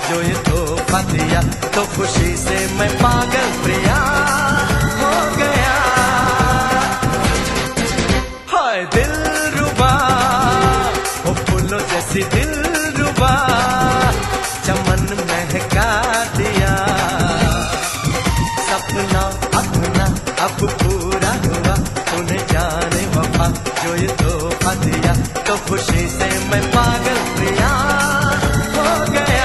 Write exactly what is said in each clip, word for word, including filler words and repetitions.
जो ये तोहफा दिया, तो खुशी से मैं पागल प्रिया हो गया। हाय दिलरुबा, ओ फूलों जैसी दिलरुबा, चमन महका दिया। सपना अपना अब पूरा हुआ, तूने जाने वफा जो ये तोहफा दिया, तो खुशी से मैं पागल प्रिया हो गया।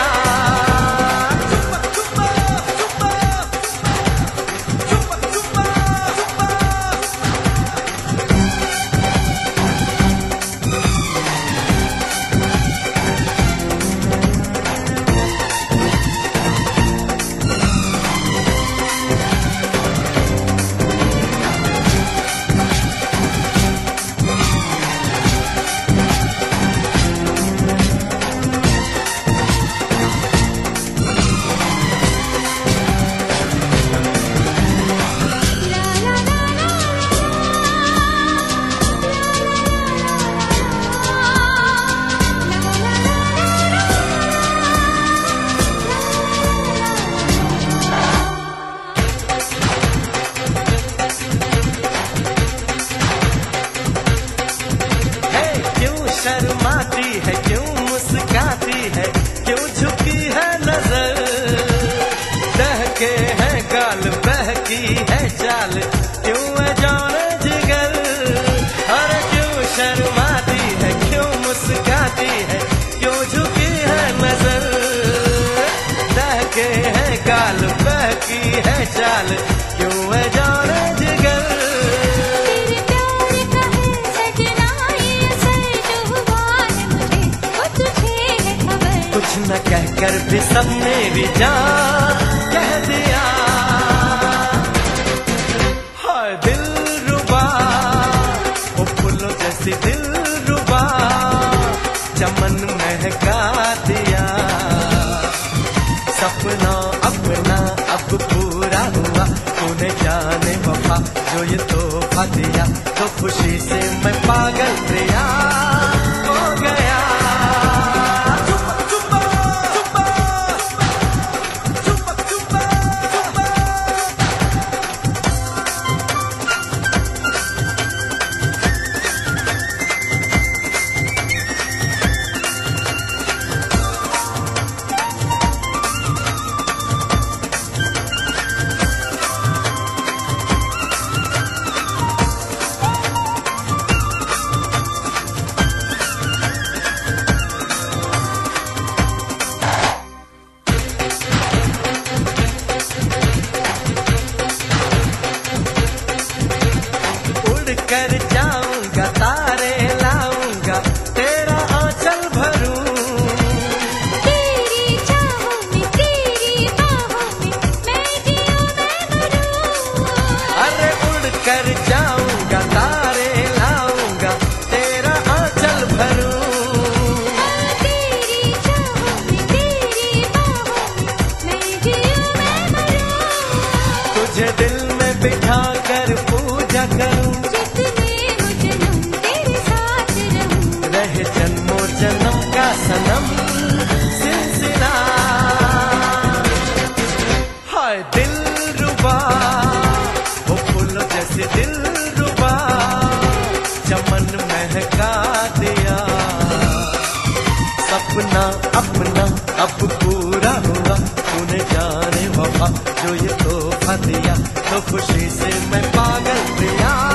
शर्माती है क्यों मुस्काती है, क्यों झुकी है नजर, दहके हैं गाल बहकी है चाल, क्यों है जान जिगर। अरे क्यों शर्माती है क्यों मुस्काती है, क्यों झुकी है नजर, दहके हैं गाल बहकी है चाल, क्यों है जान जिगर। कुछ न कहकर भी सबने भी जान कह दिया। हाय दिलरुबा, ओ फूलों जैसी दिलरुबा, चमन महका दिया। सपना अपना अब पूरा हुआ, तूने जाने वफा जो ये तोहफा दिया, तो खुशी से मैं पागल प्रिया हो गया। कर जाऊंगा तारे लाऊंगा, तेरा आंचल भरूं, तेरी चाहों में तेरी बाहों में मैं जियूं मैं मरूं। अरे उड़ कर जाऊंगा तारे लाऊंगा, तेरा आंचल भरूं, तेरी चाहों में तेरी बाहों में मैं जियूं मैं मरूं। तुझे दिल में बिठा कर पूजा करूं, रहे जन्मों जन्म का सनम सिलसिला। हाय दिलरुबा, वो फूलों जैसे दिलरुबा, चमन महका दिया। सपना अपना अब पूरा हुआ, तूने जाने वफा जो ये तोहफा दिया, तो खुशी से मैं पागल प्रिया